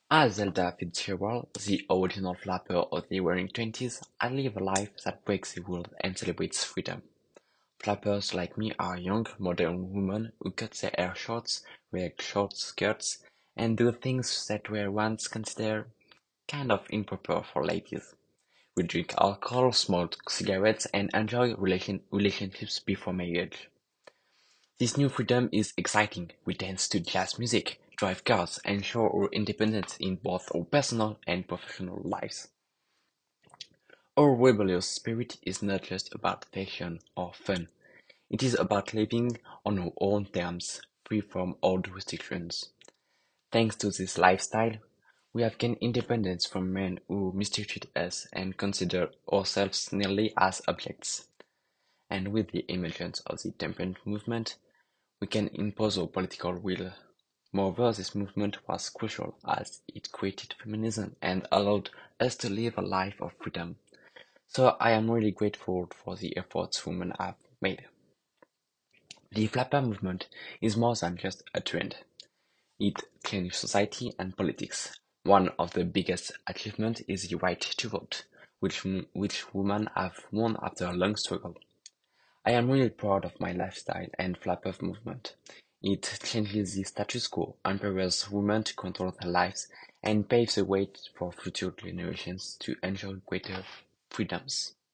As Zelda Fitzgerald, the original flapper of the Roaring Twenties, I live a life that breaks the rules and celebrates freedom. Flappers like me are young, modern women who cut their hair short, wear short skirts, and do things that were once considered kind of improper for ladies. We drink alcohol, smoke cigarettes, and enjoy relationships before marriage. This new freedom is exciting. We dance to jazz music, drive cars, and show our independence in both our personal and professional lives. Our rebellious spirit is not just about fashion or fun. It is about living on our own terms, free from old restrictions. Thanks to this lifestyle, we have gained independence from men who mistreated us and consider ourselves nearly as objects. And with the emergence of the temperance movement, we can impose our political will. Moreover, this movement was crucial as it created feminism and allowed us to live a life of freedom. So I am really grateful for the efforts women have made. The flapper movement is more than just a trend. It changed society and politics. One of the biggest achievements is the right to vote, which women have won after a long struggle. I am really proud of my lifestyle and flapper movement. It changes the status quo, empowers women to control their lives, and paves the way for future generations to enjoy greater freedoms.